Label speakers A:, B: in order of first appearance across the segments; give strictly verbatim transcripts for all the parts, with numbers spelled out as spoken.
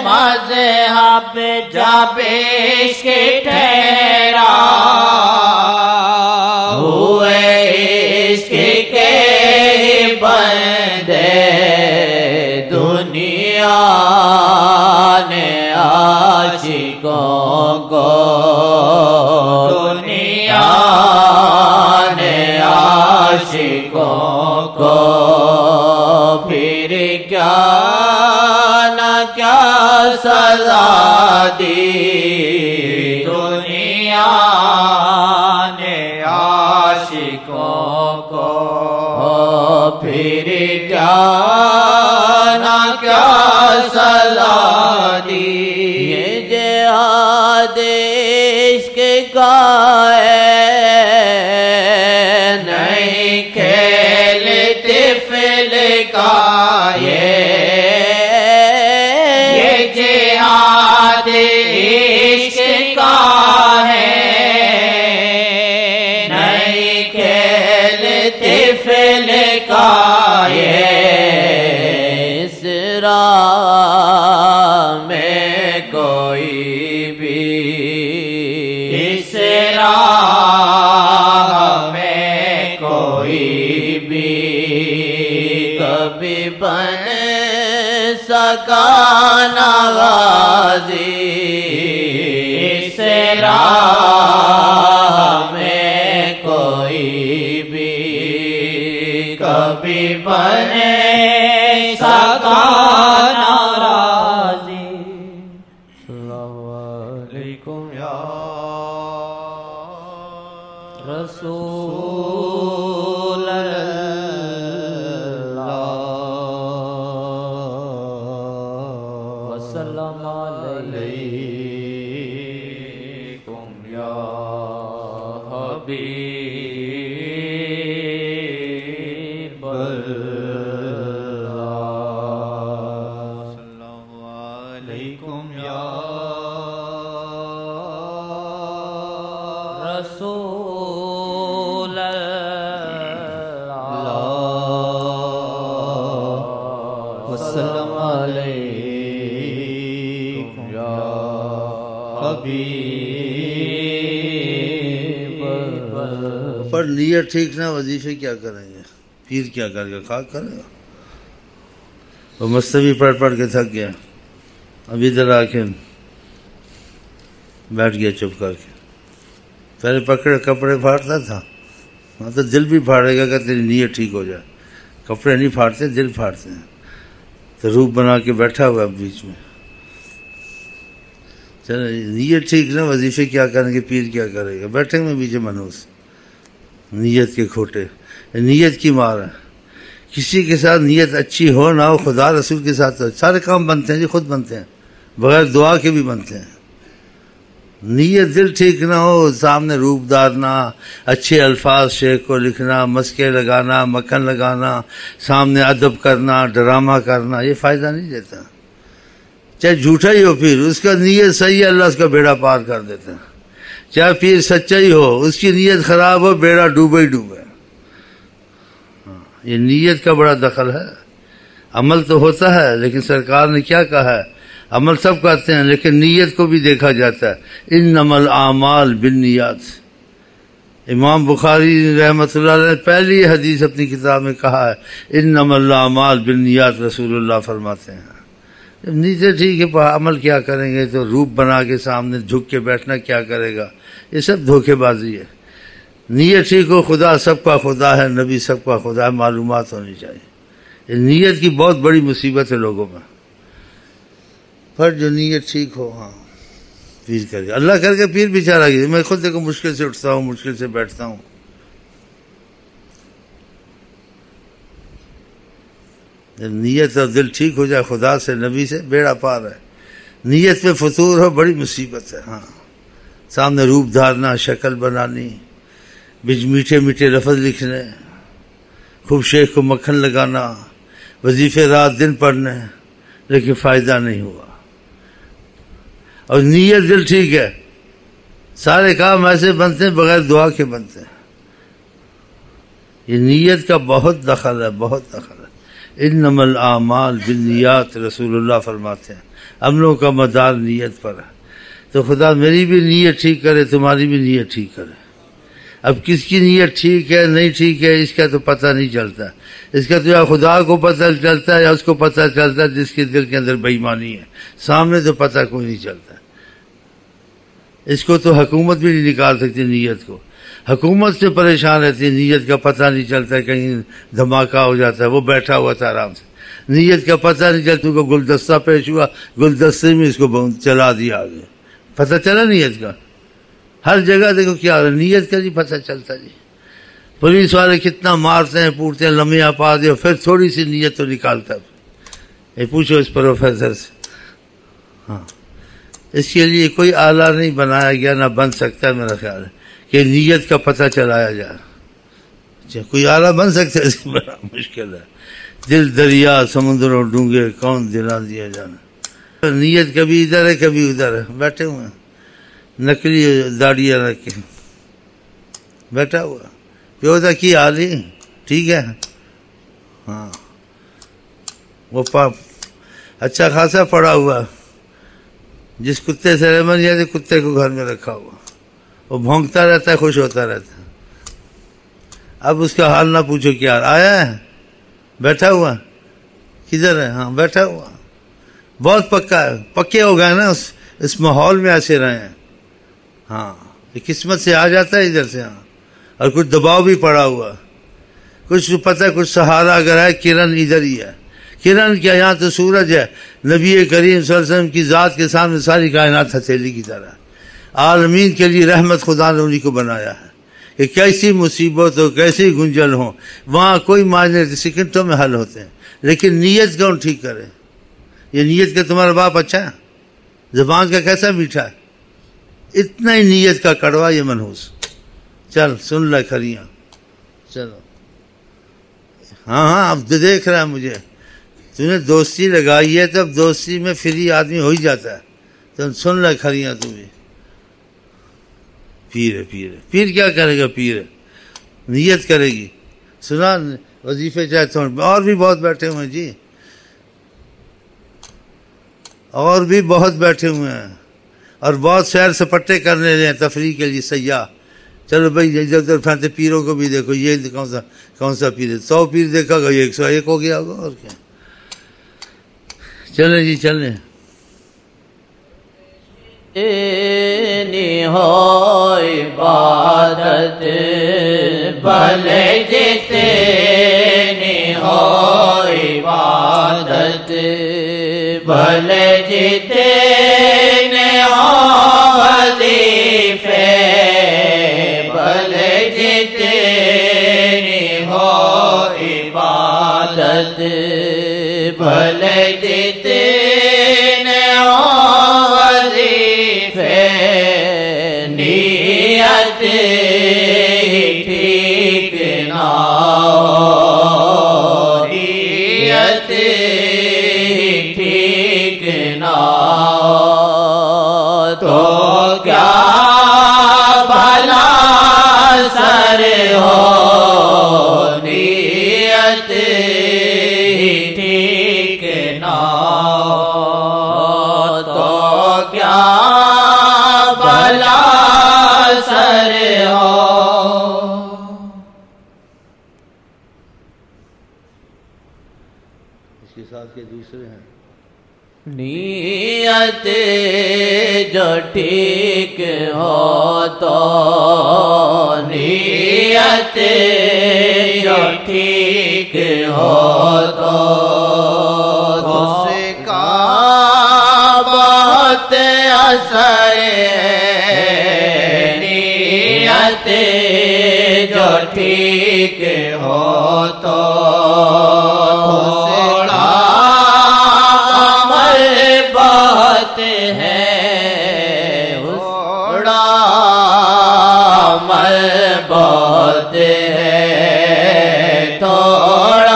A: مذہب جب عشق ٹھہرا ہوئے عشق کے بندے دنیا نے عاشقوں کو دنیا نے عاشقوں کو پھر کیا نہ کیا سزا دی دنیا نے عاشقوں کو پھر کیا نہ کیا سزا دی یہ جہاد عشق کا ہے نہیں کھیل طفل کا یہ یہ جہاد عشق کا ہے نہیں کھیل طفل کا یہ اس راہ میں کوئی بھی اس راہ میں کوئی بھی کبھی بن سکا نہ غازی اس راہ میں کوئی بھی کبھی بن سکا نہ راضی السلام علیکم یا رسول اللہ وسلم علیکم یا حبیب اللہ السلام علیکم یا رسول اللہ وسلم علیکم یا حبیب اللہ
B: پر نیت ٹھیک نہ وظیفے کیا کریں گے پیر کیا کرے گا خاک کرے گا وہ مستوی پڑھ پڑھ کے تھک گیا اب ادھر آ کے بیٹھ گیا چپ کر کے پہلے پکڑے کپڑے پھاڑتا تھا ہاں تو دل بھی پھاڑے گا کہ تیری نیت ٹھیک ہو جائے کپڑے نہیں پھاڑتے دل پھاڑتے ہیں تو روپ بنا کے بیٹھا ہوا بیچ میں چلو نیت ٹھیک نہ وظیفے کیا کریں گے پیر کیا کرے گا بیٹھے میں پیچھے منوس نیت کے کھوٹے نیت کی مار ہے کسی کے ساتھ نیت اچھی ہو نہ ہو خدا رسول کے ساتھ سارے کام بنتے ہیں جی خود بنتے ہیں بغیر دعا کے بھی بنتے ہیں نیت دل ٹھیک نہ ہو سامنے روپ دارنا اچھے الفاظ شیخ کو لکھنا مسکے لگانا مکھن لگانا سامنے ادب کرنا ڈرامہ کرنا یہ فائدہ نہیں دیتا چاہے جھوٹا ہی ہو پھر اس کا نیت صحیح ہے اللہ اس کا بیڑا پار کر دیتا ہے چاہے پیر سچا ہی ہو اس کی نیت خراب ہو بیڑا ڈوبے ہی ڈوبے یہ نیت کا بڑا دخل ہے عمل تو ہوتا ہے لیکن سرکار نے کیا کہا ہے عمل سب کرتے ہیں لیکن نیت کو بھی دیکھا جاتا ہے انما الاعمال بالنیات امام بخاری رحمۃ اللہ علیہ نے پہلی حدیث اپنی کتاب میں کہا ہے انما الاعمال بالنیات رسول اللہ فرماتے ہیں جب نیچے ٹھیک ہے عمل کیا کریں گے تو روپ بنا کے سامنے جھک کے بیٹھنا کیا کرے گا یہ سب دھوکے بازی ہے نیت ٹھیک ہو خدا سب کا خدا ہے نبی سب کا خدا ہے معلومات ہونی چاہیے یہ نیت کی بہت بڑی مصیبت ہے لوگوں میں پر جو نیت ٹھیک ہو ہاں پیر کر کے اللہ کر کے پیر بیچارہ گیا میں خود دیکھو مشکل سے اٹھتا ہوں مشکل سے بیٹھتا ہوں نیت اور دل ٹھیک ہو جائے خدا سے نبی سے بیڑا پار ہے نیت پہ فطور ہو بڑی مصیبت ہے ہاں سامنے روپ دھارنا شکل بنانی بچ میٹھے میٹھے لفظ لکھنے خوب شیخ کو مکھن لگانا وظیفے رات دن پڑھنے لیکن فائدہ نہیں ہوا اور نیت دل ٹھیک ہے سارے کام ایسے بنتے ہیں بغیر دعا کے بنتے ہیں یہ نیت کا بہت دخل ہے بہت دخل ہے انما الاعمال بالنیات رسول اللہ فرماتے ہیں، عملوں کا مدار نیت پر ہے۔ تو خدا میری بھی نیت ٹھیک کرے، تمہاری بھی نیت ٹھیک کرے۔ اب کس کی نیت ٹھیک ہے نہیں ٹھیک ہے اس کا تو پتہ نہیں چلتا، اس کا تو یا خدا کو پتہ چلتا ہے یا اس کو پتہ چلتا ہے جس کے دل کے اندر بے ایمانی ہے، سامنے تو پتہ کوئی نہیں چلتا۔ اس کو تو حکومت بھی نہیں نکال سکتی نیت کو، حکومت سے پریشان رہتی ہے، نیت کا پتہ نہیں چلتا، کہیں دھماکہ ہو جاتا ہے، وہ بیٹھا ہوا تھا آرام سے، نیت کا پتہ نہیں چلتا، کو گلدستہ پیش ہوا، گلدستے میں اس کو چلا دیا آگے، پتہ چلا نیت کا۔ ہر جگہ دیکھو کیا ہو رہا ہے، نیت کا نہیں پتہ چلتا جی۔ پولیس والے کتنا مارتے ہیں پوٹتے ہیں، لمحہ پا دے، پھر تھوڑی سی نیت تو نکالتا ہے۔ یہ پوچھو اس پروفیسر سے، ہاں اس کے لیے کوئی آلہ نہیں بنایا گیا، نہ بن سکتا ہے میرا خیال ہے کہ نیت کا پتہ چلایا جائے۔ اچھا کوئی آلہ بن سکتا ہے، اس سے بڑا مشکل ہے۔ دل دریا سمندروں ڈونگے کون دلا دیا جانا، نیت کبھی ادھر ہے کبھی ادھر ہے، بیٹھے ہوئے ہیں نقلی داڑیاں رکھ کے بیٹھا ہوا، پیودا کی حال ہی ٹھیک ہے، ہاں وہ پاپ اچھا خاصا پڑا ہوا، جس کتے سے رحمت نہیں آتی کتے کو گھر میں رکھا ہوا، وہ بھونکتا رہتا ہے خوش ہوتا رہتا ہے۔ اب اس کا حال نہ پوچھو کیا آیا ہے، بیٹھا ہوا، کدھر ہے، ہاں بیٹھا ہوا، بہت پکا ہے، پکے ہو گئے نا اس اس ماحول میں ایسے رہے ہیں، ہاں یہ قسمت سے آ جاتا ہے ادھر سے، ہاں اور کچھ دباؤ بھی پڑا ہوا، کچھ پتہ کچھ سہارا اگر ہے، کرن ادھر ہی ہے، کرن کیا یہاں تو سورج ہے، نبی کریم صلی اللہ علیہ وسلم کی ذات کے سامنے ساری کائنات ہتھیلی کی طرح، عالمین کے لیے رحمت خدا نے انہی کو بنایا ہے کہ کیسی مصیبت ہو کیسی گنجل ہو وہاں کوئی معنی سیکنڈوں میں حل ہوتے ہیں، لیکن نیت کون ٹھیک کرے؟ یہ نیت کا تمہارا باپ اچھا ہے، زبان کا کیسا میٹھا ہے، اتنا ہی نیت کا کڑوا یہ منحوس۔ چل سن لے کھریاں، چلو ہاں ہاں اب تو دیکھ رہا ہے مجھے، تو نے دوستی لگائی ہے تو اب دوستی میں فری آدمی ہو ہی جاتا ہے، تو سن لے کھریاں تو بھی۔ پیر ہے پیر ہے پیر کیا کرے گا، پیر ہے نیت کرے گی، سنا وظیفے چاہتے ہیں، اور بھی بہت بیٹھے ہوئے ہیں جی، اور بھی بہت بیٹھے ہوئے ہیں، اور بہت سیر سپٹے کرنے لے ہیں تفریح کے لیے سیاح۔ چلو بھائی ادھر ادھر پھرتے پیروں کو بھی دیکھو، یہ کون سا کون سا پیر ہے، سو پیر دیکھا گا ایک سو ایک ہو گیا ہوگا، اور کیا۔ چلیں جی چلیں۔
A: نی ہو عبادت بھلے جتے نی ہو عبادت بھلے جتے نے ہو وظیفے بھلے جتے نی ہو عبادت بھلے جتے نے ہو وظیفے نیت ٹھیک نہ ہو نیت ٹھیک نہ ہو تو کیا بھلا سر ہو نیت ٹھیک نہ ہو تو کیا بھلا سر ہو۔
B: اس کے ساتھ کے دوسرے ہیں،
A: نیت جو ٹھیک ہو تو نیت جو ٹھیک ہو تو اس کا بہت اثر ہے، نیت جو ٹھیک ہو تو بہت ہے تھوڑا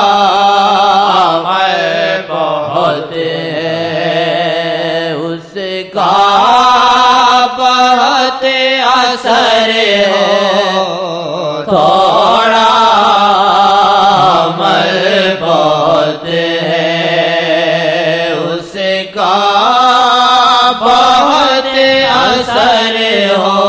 A: عمل بہت ہے، اس کا بہت اثر ہو تھوڑا عمل بہت کا بہت اثر ہو